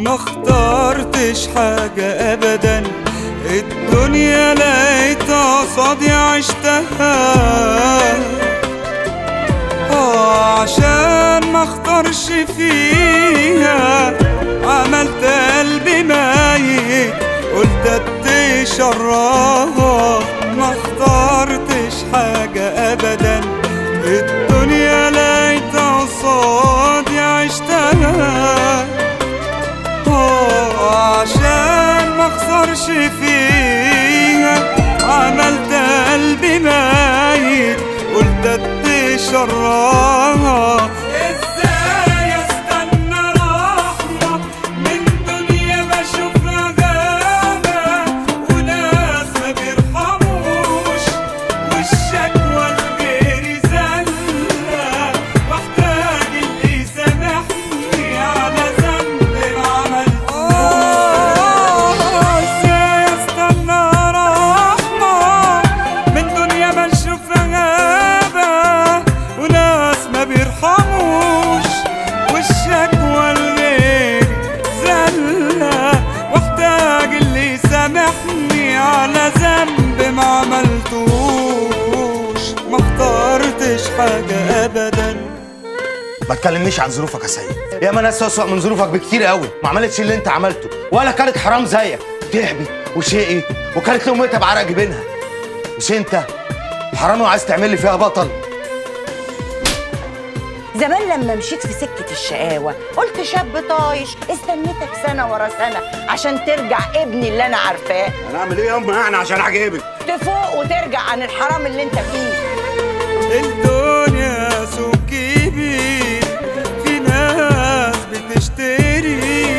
ما اخترتش حاجة ابدا، الدنيا لقيتها قصادي عشتها. عشان ما اختارش فيها عملت قلبي ميت، قلت ادي شراها. ما اخترتش حاجة ابدا، الدنيا لقيتها قصادي عشتها. عشان ما اخسرش فيها عملت قلبي ميت، قلت ادي شراها. ازاي استنى رحمة من دنيا بشوفها غابة وناس ما بيرحموش، والشكوى لغيري زلة، واحتاج اللي يسامحني على ذنب ما عملتوش. ازاي استنى رحمة من دنيا بشوفها غابة وناس ما بيرحموش، والشكوى لغيري زلة، واحتاج اللي يسامحني على ذنب ما عملتوش. ما اخترتش حاجة ابدا. ما تكلمنيش عن ظروفك يا سيد، ياما ناس اسوأ من ظروفك بكتير قوي ما عملتش اللي انت عملته، ولا كانت حرام زيك، تعبت وشقي وكانت لقمتها بعرق جبينها. مش انت حرام وعايز تعمل لي فيها بطل؟ زمان لما مشيت في سكة الشقاوة قلت شاب طايش، استنيتك سنة ورا سنة عشان ترجع ابني اللي أنا عارفاه. هنعمل ايه يا أم يعني عشان أعجبك؟ تفوق وترجع عن الحرام اللي أنت فيه. الدنيا سوق كبير، في ناس بتشتري